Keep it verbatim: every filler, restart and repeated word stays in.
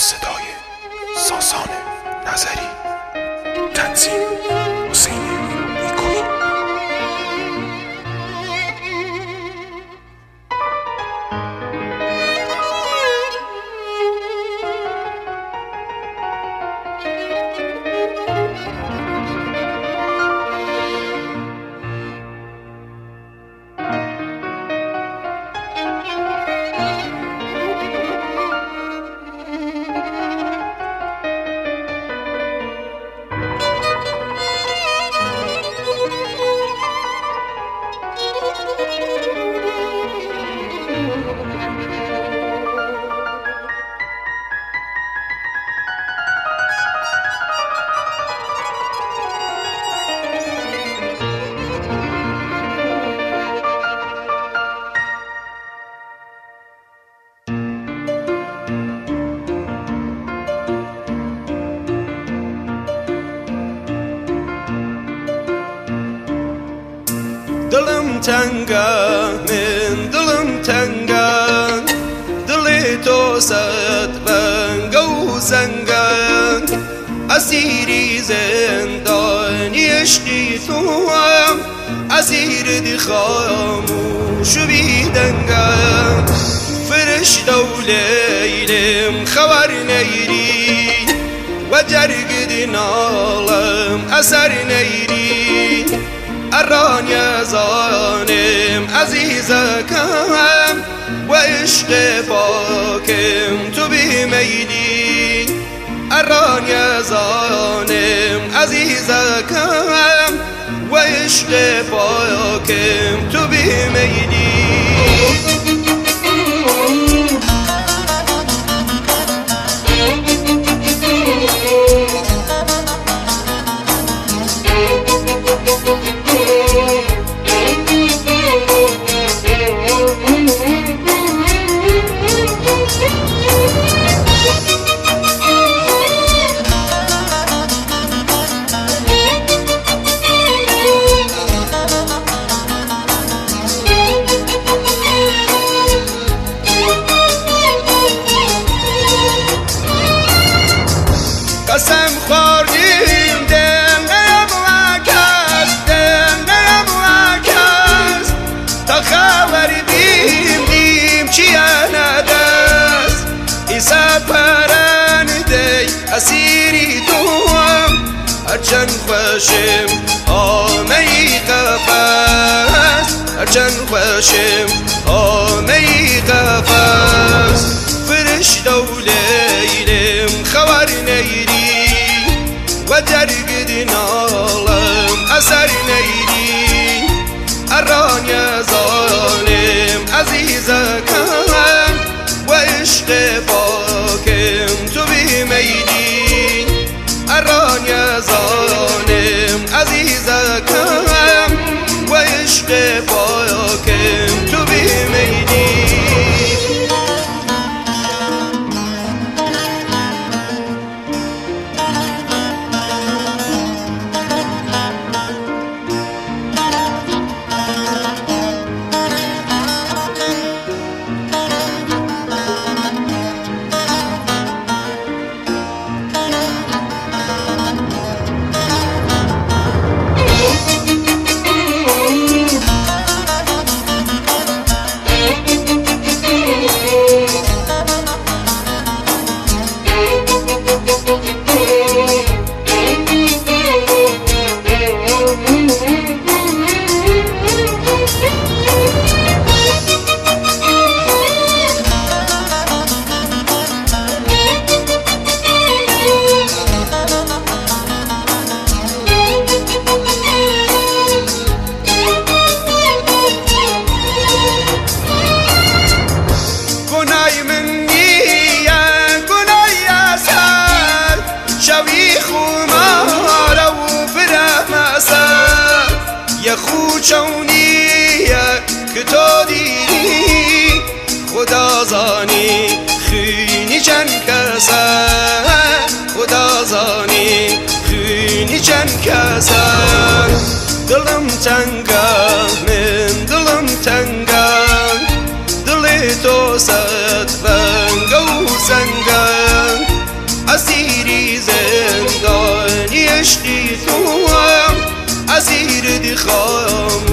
صدای ساسان نظری، تنظیم حسین نیکویی. دلم تنگه من دلم تنگه دل تو صد بنگ و زنگه اسیری زندانی عشقی تو هم اسیر دی خاموش و بیدنگه فرشته و لیلم خبر نیری و جرگ دی نالم اثر نیری اران یزانم عزیزکم و عشق پاکم تو بیمیلی اران یزانم عزیزکم و عشق پاکم تو بیمیلی قسم خوردیم دلم وکس دلم وکس تا خبر دیم دیم چیه ندست ایسا پرنده اسیری دوم هرچند خوشم آمه ای قفص هرچند خوشم آمه ای قفص فرشته و لیلم خبر نیری و جرگ دی نالم اثر نیری اران یزانم عزیزکم و عشق پاکم تو بیمیلی اران یزانم عزیزکم و عشق پاکم تو بیمیلی چونیه که تو دیدی خدا زانی خونی چند کسه خدا زانی خونی چند کسه دلم تنگه من دلم تنگه دل تو صد بنگ و زنگه عشقی تو ازیر دی خاموش